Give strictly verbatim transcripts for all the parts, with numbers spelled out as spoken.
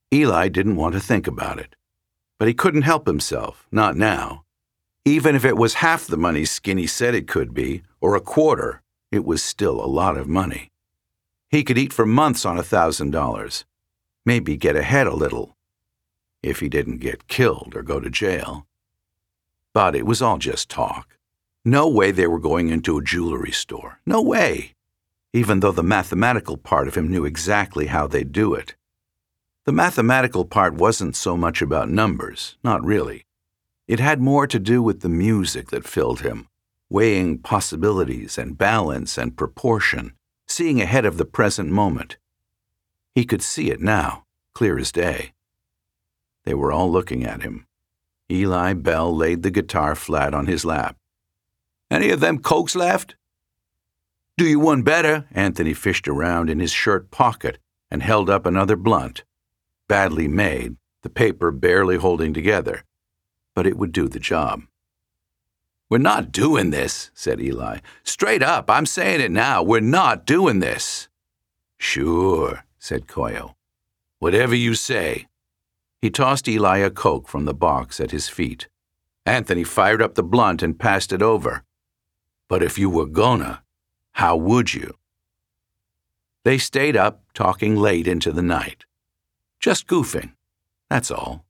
Eli didn't want to think about it. But he couldn't help himself, not now. Even if it was half the money Skinny said it could be, or a quarter, it was still a lot of money. He could eat for months on a thousand dollars. Maybe get ahead a little. If he didn't get killed or go to jail. But it was all just talk. No way they were going into a jewelry store. No way. Even though the mathematical part of him knew exactly how they'd do it. The mathematical part wasn't so much about numbers, not really. It had more to do with the music that filled him, weighing possibilities and balance and proportion, seeing ahead of the present moment. He could see it now, clear as day. They were all looking at him. Eli Bell laid the guitar flat on his lap. "Any of them cokes left?" "Do you one better?" Anthony fished around in his shirt pocket and held up another blunt. Badly made, the paper barely holding together, but it would do the job. "We're not doing this," said Eli. "Straight up, I'm saying it now, we're not doing this." "Sure," said Koyo. "Whatever you say." He tossed Eli a Coke from the box at his feet. Anthony fired up the blunt and passed it over. "But if you were gonna, how would you?" They stayed up, talking late into the night. Just goofing, that's all.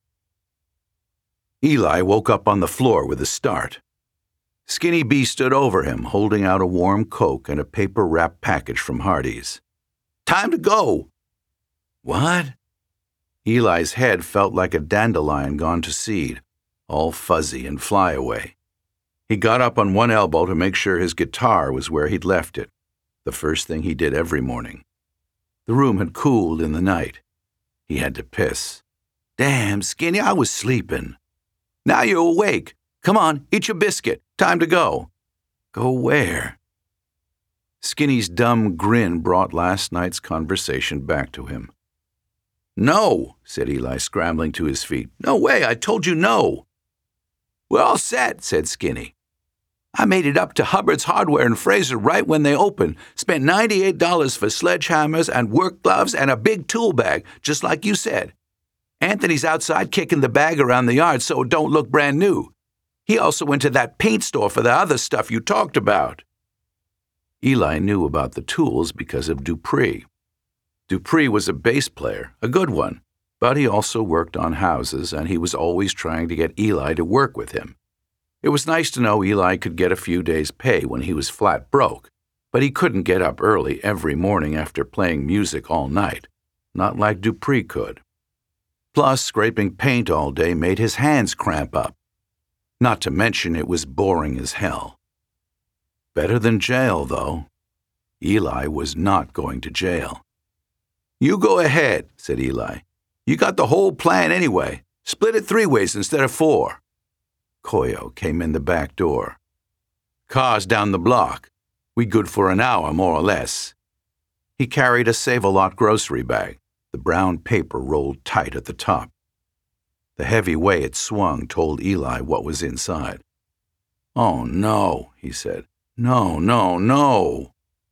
Eli woke up on the floor with a start. Skinny B stood over him, holding out a warm Coke and a paper-wrapped package from Hardee's. "Time to go!" "What?" Eli's head felt like a dandelion gone to seed, all fuzzy and flyaway. He got up on one elbow to make sure his guitar was where he'd left it, the first thing he did every morning. The room had cooled in the night. He had to piss. "Damn, Skinny, I was sleeping." "Now you're awake. Come on, eat your biscuit. Time to go." "Go where?" Skinny's dumb grin brought last night's conversation back to him. "No," said Eli, scrambling to his feet. "No way, I told you no." "We're all set," said Skinny. "I made it up to Hubbard's Hardware in Fraser right when they opened. Spent ninety-eight dollars for sledgehammers and work gloves and a big tool bag, just like you said. Anthony's outside kicking the bag around the yard so it don't look brand new. He also went to that paint store for the other stuff you talked about." Eli knew about the tools because of Dupree. Dupree was a bass player, a good one, but he also worked on houses, and he was always trying to get Eli to work with him. It was nice to know Eli could get a few days' pay when he was flat broke, but he couldn't get up early every morning after playing music all night, not like Dupree could. Plus, scraping paint all day made his hands cramp up. Not to mention it was boring as hell. Better than jail, though. Eli was not going to jail. "You go ahead," said Eli. "You got the whole plan anyway. Split it three ways instead of four." Koyo came in the back door. "Car's down the block. We good for an hour, more or less." He carried a Save-A-Lot grocery bag, the brown paper rolled tight at the top. The heavy way it swung told Eli what was inside. "Oh, no," he said. "No, no, no."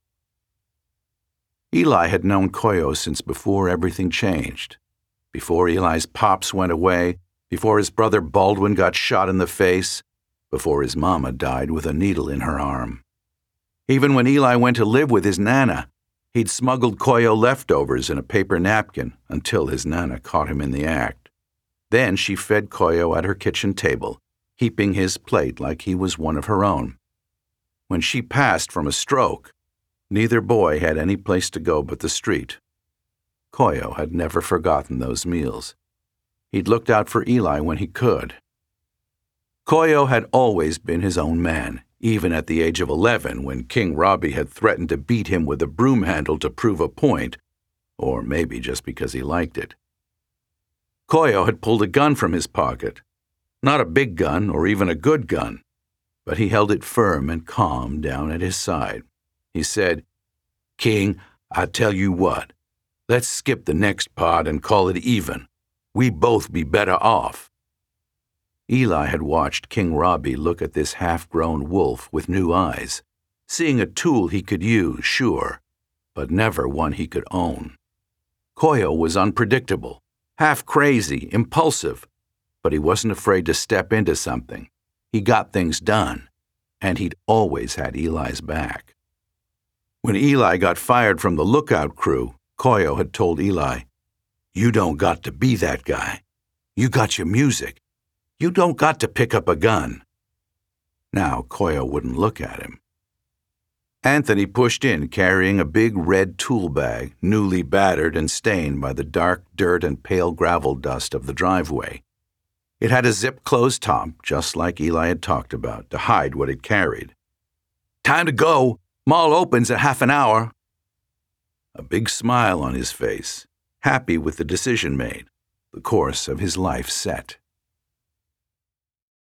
Eli had known Koyo since before everything changed. Before Eli's pops went away, before his brother Baldwin got shot in the face, before his mama died with a needle in her arm. Even when Eli went to live with his Nana, he'd smuggled Koyo leftovers in a paper napkin until his Nana caught him in the act. Then she fed Koyo at her kitchen table, heaping his plate like he was one of her own. When she passed from a stroke, neither boy had any place to go but the street. Koyo had never forgotten those meals. He'd looked out for Eli when he could. Koyo had always been his own man, even at the age of eleven when King Robbie had threatened to beat him with a broom handle to prove a point, or maybe just because he liked it. Koyo had pulled a gun from his pocket. Not a big gun or even a good gun, but he held it firm and calm down at his side. He said, "King, I tell you what, let's skip the next part and call it even. We both be better off." Eli had watched King Robbie look at this half-grown wolf with new eyes, seeing a tool he could use, sure, but never one he could own. Koyo was unpredictable, Half crazy, impulsive, but he wasn't afraid to step into something. He got things done, and he'd always had Eli's back. When Eli got fired from the lookout crew, Koyo had told Eli, "You don't got to be that guy. You got your music. You don't got to pick up a gun." Now Koyo wouldn't look at him. Anthony pushed in carrying a big red tool bag, newly battered and stained by the dark dirt and pale gravel dust of the driveway. It had a zip-closed top, just like Eli had talked about, to hide what it carried. "Time to go. Mall opens in half an hour." A big smile on his face, happy with the decision made, the course of his life set.